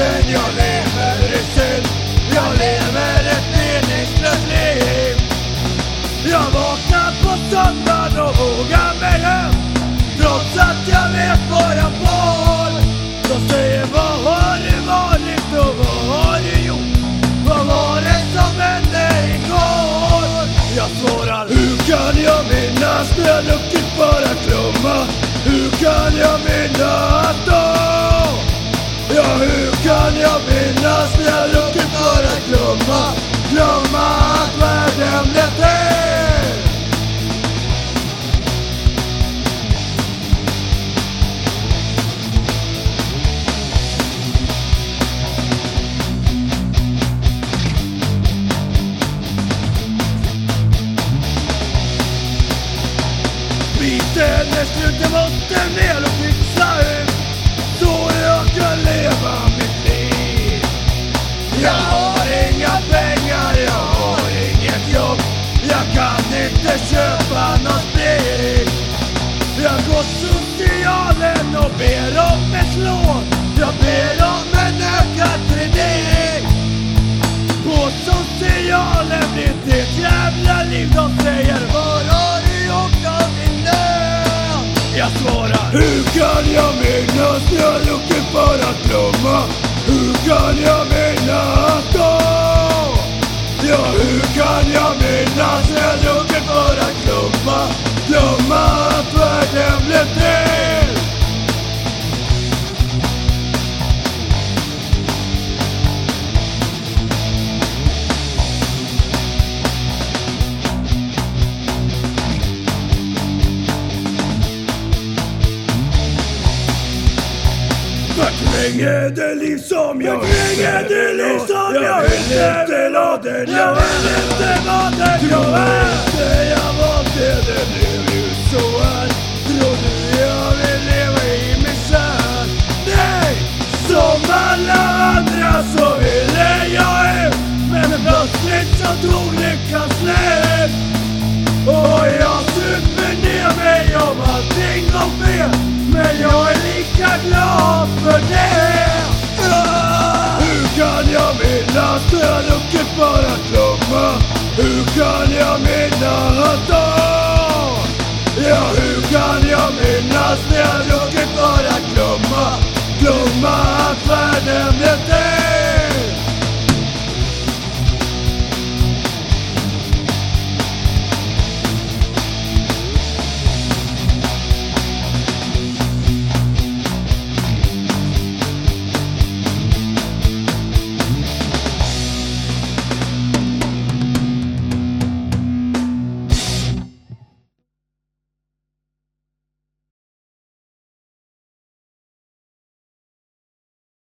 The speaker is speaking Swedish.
natten jag lever i synd. Jag lever ett meningslöst liv. Jag vaknar på söndagen och vågar mig hem, trots att jag vet vad jag får. De säger vad har det varit och vad har du gjort? Vad var det som hände igår? Jag svarar, hur kan jag minnas när jag druckit bara glömma? Hur kan jag minnas då? Ja, hur kan jag minnas när jag druckit bara glömma? Glömma att världen blev till. Biten är slut, jag måste ner och fixa ut så jag kan leva mitt liv. Jag har inga pengar, jag har inget jobb, jag kan inte köpa någon sprit. Jag går socialen och ber om ett lån, jag ber om en ökad kredit. På socialen blir det ett jävla liv, de säger var har du gjort av din nöd? Jag svarar, hur kan jag minnas när jag druckit bara glömma? Hur kan jag minnas då? Ja, hur kan jag minnas när jag druckit bara glömma? Glömma att världen blev till. Förtränger det liv som jag vill inte la den jag inte var den jag är. Jag valde det blev ju så här. Tror du jag vill leva i misär? Nej, som alla andra så ville jag ut, men plötsligt så tog lyckan slut. Och jag super ner mig om allting var fel, men jag är lika glad för det. Hur kan jag minnas när jag druckit bara glömma? Hur kan jag minnas då? Ja, hur kan jag minnas när jag